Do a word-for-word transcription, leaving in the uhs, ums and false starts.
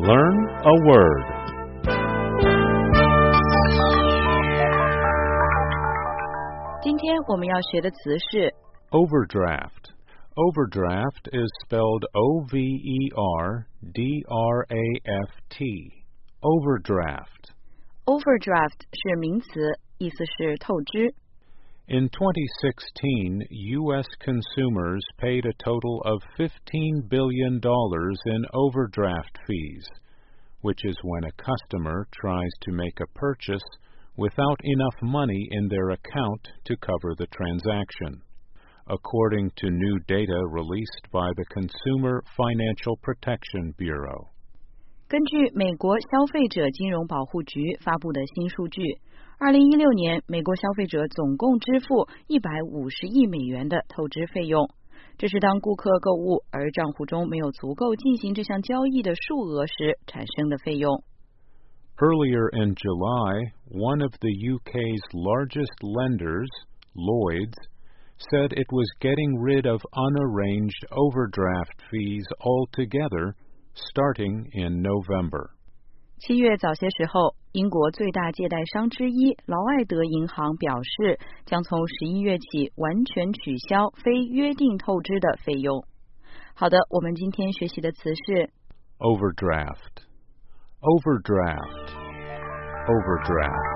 Learn a word. Overdraft. Overdraft is spelled O V E R D R A F T. Overdraft. Overdraft 是名词，意思是透支。 In twenty sixteen, U S consumers paid a total of fifteen billion dollars in overdraft fees, which is when a customer tries to make a purchase without enough money in their account to cover the transaction, according to new data released by the Consumer Financial Protection Bureau. 根据美国消费者金融保护局发布的新数据，二零一六年美国消费者总共支付一百五十亿美元的透支费用，这是当顾客购物而账户中没有足够进行这项交易的数额时产生的费用。 Earlier in July, one of the U K's largest lenders, Lloyds, said it was getting rid of unarranged overdraft fees altogether, starting in November. 七月早些时候，英国最大借贷商之一劳埃德银行表示，将从十一月起完全取消非约定透支的费用。好的，我们今天学习的词是 Overdraft. Overdraft. Overdraft.